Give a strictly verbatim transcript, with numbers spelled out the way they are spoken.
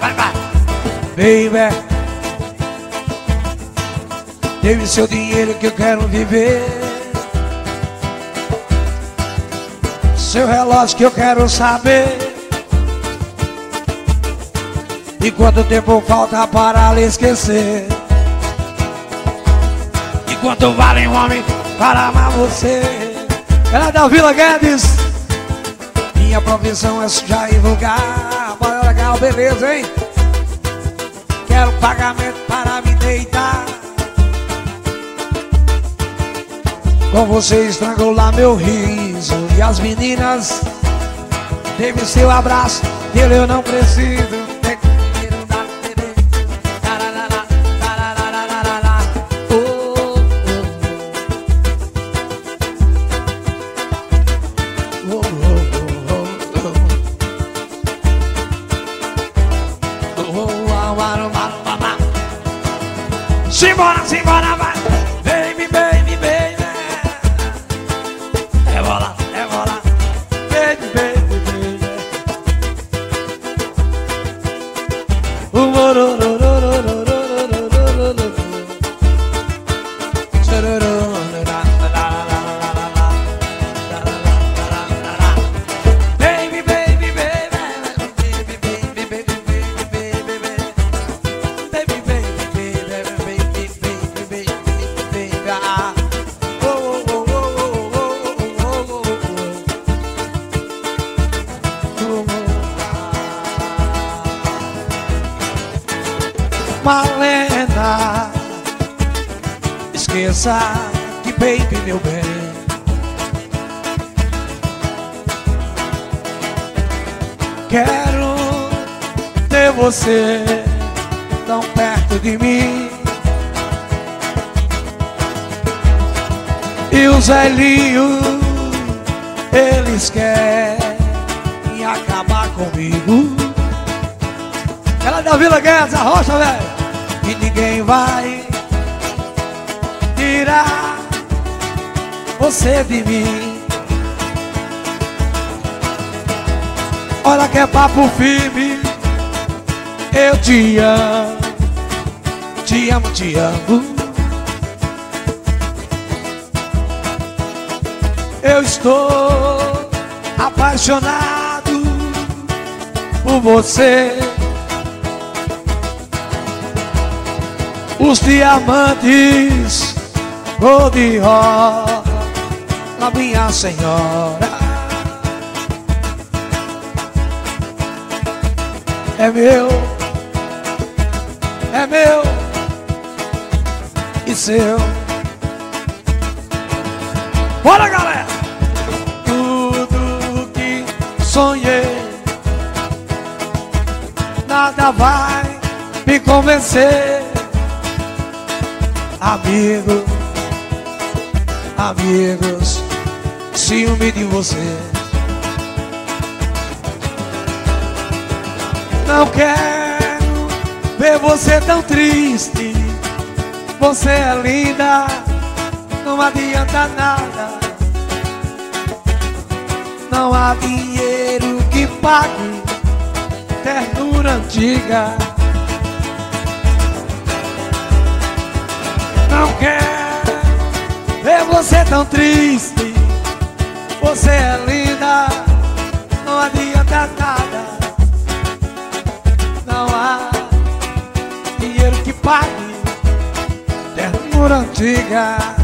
vai, vai. Baby, dê-me seu dinheiro que eu quero viver. Seu relógio que eu quero saber. E quanto tempo falta para lhe esquecer? E quanto vale um homem para amar você? Ela é da Vila Guedes. Minha profissão é sujar e vulgar. Bora legal, beleza, hein? Quero pagamento para me deitar. Com você estrangular meu riso. E as meninas, dê-me seu abraço, dele eu não preciso. Simbora, simbora, vai. Baby, baby, baby. É bola, é bola. Baby, baby, baby. Baby, baby, Malena, esqueça que baby, meu bem, quero ter você tão perto de mim. E os velhinhos, eles querem acabar comigo. Ela é da Vila Guedes, a rocha, velho. E ninguém vai tirar você de mim. Olha que é papo firme. Eu te amo, te amo, te amo. Eu estou apaixonado por você. Os diamantes cor-de-rosa, minha senhora, é meu, é meu e seu. Bora, galera! Tudo que sonhei, nada vai me convencer. Amigo, amigos, ciúme de você. Não quero ver você tão triste. Você é linda, não adianta nada. Não há dinheiro que pague ternura antiga. Não quero ver você tão triste. Você é linda, não adianta nada. Não há dinheiro que pague ternura antiga.